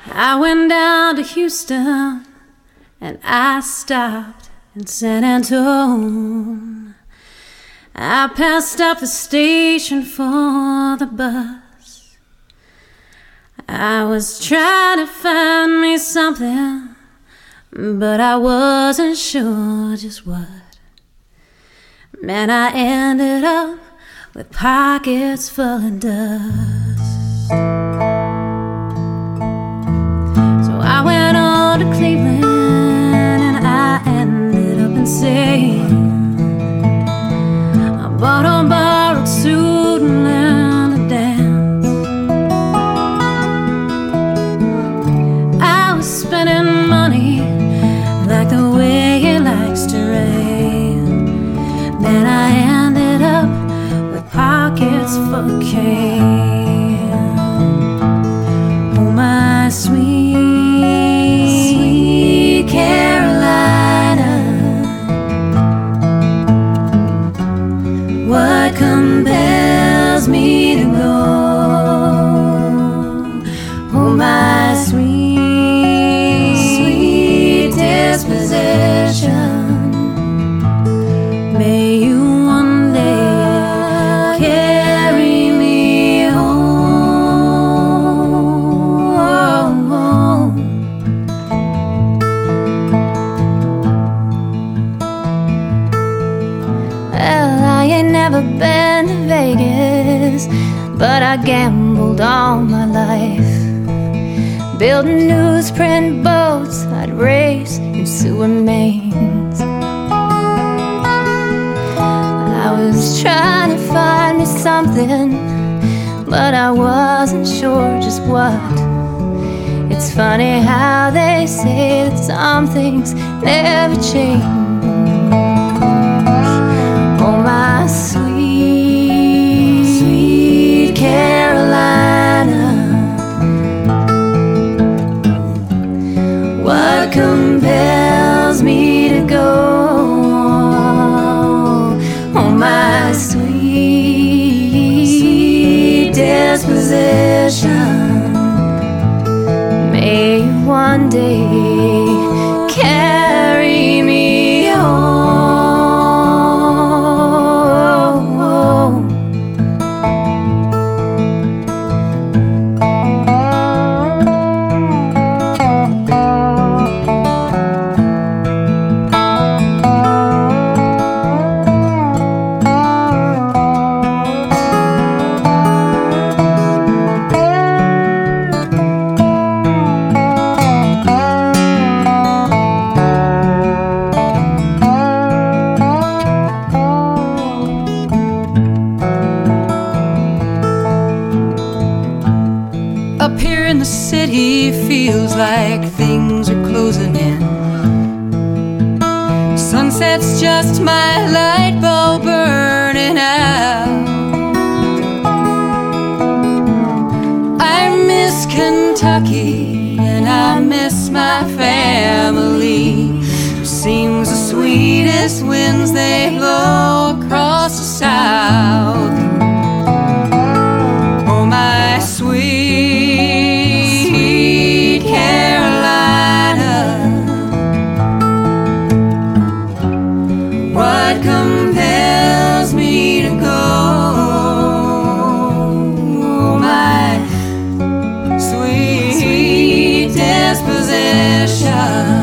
I went down to Houston and I stopped in San Antone. I passed up the station for the bus. I was trying to find me something, but I wasn't sure just what. Man, I ended up with pockets full of dust. So I went on to Cleveland and I ended up insane. I bought a borrowed suit and learned to dance. I was spending money like the way it likes to rain. Then I ended up with pockets full of cane. Oh, my sweet Carolina, what compels me to go? Oh, my sweet disposition, may you one day carry me home. Well, I ain't never been to Vegas, but I gambled all my life. Building newsprint boats, I'd race in sewer mains. I was trying to find me something, but I wasn't sure just what. It's funny how they say that some things never change. Oh, my sweet Carolina, what compels me to go? Oh, my sweet disposition, may you one day carry me home. Up here in the city, feels like things are closing in. Sunset's just my light bulb burning out. I miss Kentucky and I miss my family. Seems the sweetest winds, they blow across the south. Oh, my sweet Carolina, what compels me to go? My sweet disposition,